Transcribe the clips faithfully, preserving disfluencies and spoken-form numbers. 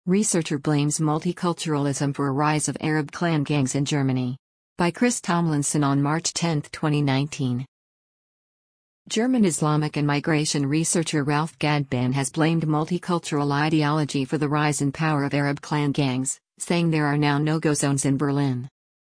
Researcher blames multiculturalism for a rise of Arab clan gangs in Germany. By Chris Tomlinson on March tenth, twenty nineteen. German Islamic and migration researcher Ralph Gadban has blamed multicultural ideology for the rise in power of Arab clan gangs, saying there are now no-go zones in Berlin.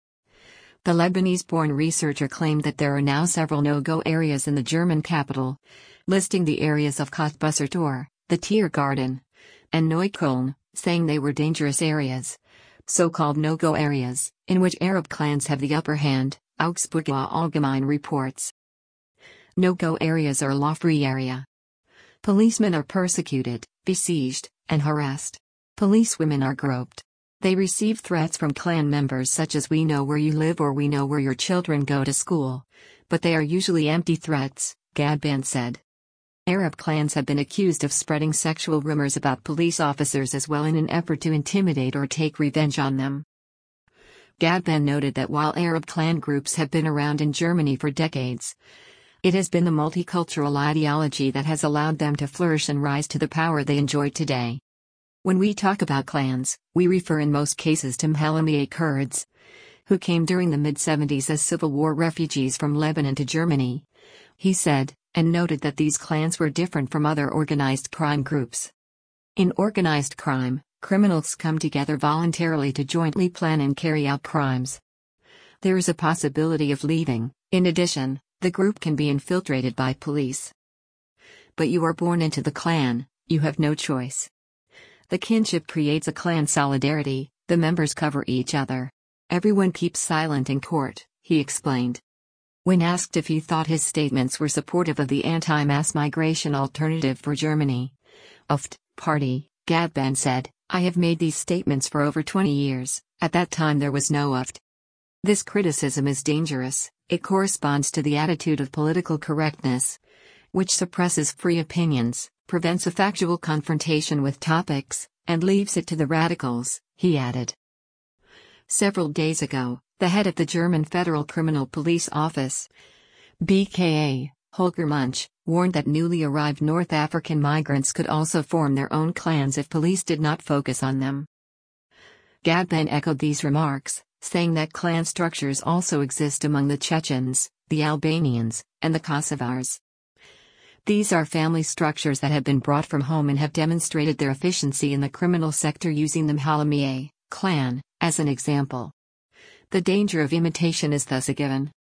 The Lebanese-born researcher claimed that there are now several no-go areas in the German capital, listing the areas of Cottbusser Tor, the Tiergarten, and Neukölln, saying they were dangerous areas, so-called no-go areas, in which Arab clans have the upper hand, Augsburger Allgemeine reports. No-go areas are law-free area. Policemen are persecuted, besieged, and harassed. Policewomen are groped. They receive threats from clan members such as "we know where you live" or "we know where your children go to school." But they are usually empty threats, Gadban said. Arab clans have been accused of spreading sexual rumors about police officers as well in an effort to intimidate or take revenge on them. Gadban noted that while Arab clan groups have been around in Germany for decades, it has been the multicultural ideology that has allowed them to flourish and rise to the power they enjoy today. When we talk about clans, we refer in most cases to Mhalamiyeh Kurds, who came during the mid seventies as Civil War refugees from Lebanon to Germany, he said, and noted that these clans were different from other organized crime groups. In organized crime, criminals come together voluntarily to jointly plan and carry out crimes. There is a possibility of leaving. In addition, the group can be infiltrated by police. But you are born into the clan, you have no choice. The kinship creates a clan solidarity, the members cover each other. Everyone keeps silent in court, he explained. When asked if he thought his statements were supportive of the anti-mass migration alternative for Germany, U F T party, Gadban said, "I have made these statements for over twenty years, at that time there was no U F T. This criticism is dangerous, it corresponds to the attitude of political correctness, which suppresses free opinions, prevents a factual confrontation with topics, and leaves it to the radicals," he added. Several days ago, the head of the German Federal Criminal Police Office, B K A, Holger Munch, warned that newly arrived North African migrants could also form their own clans if police did not focus on them. Gadban echoed these remarks, saying that clan structures also exist among the Chechens, the Albanians, and the Kosovars. These are family structures that have been brought from home and have demonstrated their efficiency in the criminal sector using the Mhalamiyeh clan as an example. The danger of imitation is thus a given.